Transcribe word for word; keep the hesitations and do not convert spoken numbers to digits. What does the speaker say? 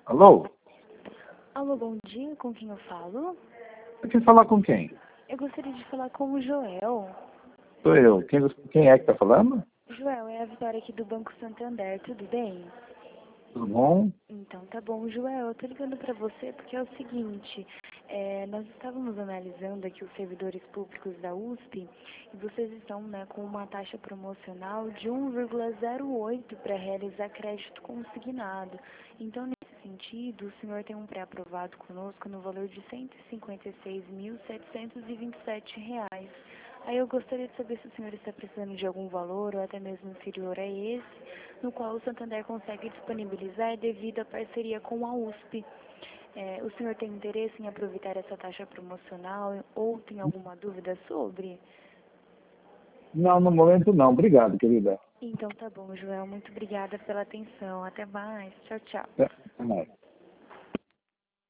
Alô? Alô, bom dia, com quem eu falo? Você quer falar com quem? Eu gostaria de falar com o Joel. Sou eu. Quem, quem é que tá falando? Joel, é a Vitória aqui do Banco Santander, tudo bem? Tudo bom? Então tá bom, Joel, eu tô ligando pra você porque é o seguinte, é, nós estávamos analisando aqui os servidores públicos da U S P e vocês estão, né, com uma taxa promocional de um vírgula zero oito para realizar crédito consignado. Então, nesse sentido, o senhor tem um pré-aprovado conosco no valor de cento e cinquenta e seis mil, setecentos e vinte e sete reais. Aí eu gostaria de saber se o senhor está precisando de algum valor ou até mesmo inferior a esse, no qual o Santander consegue disponibilizar devido à parceria com a U S P. É, o senhor tem interesse em aproveitar essa taxa promocional ou tem alguma dúvida sobre? Não, no momento não. Obrigado, querida. Então tá bom, Joel. Muito obrigada pela atenção. Até mais. Tchau, tchau. Até mais.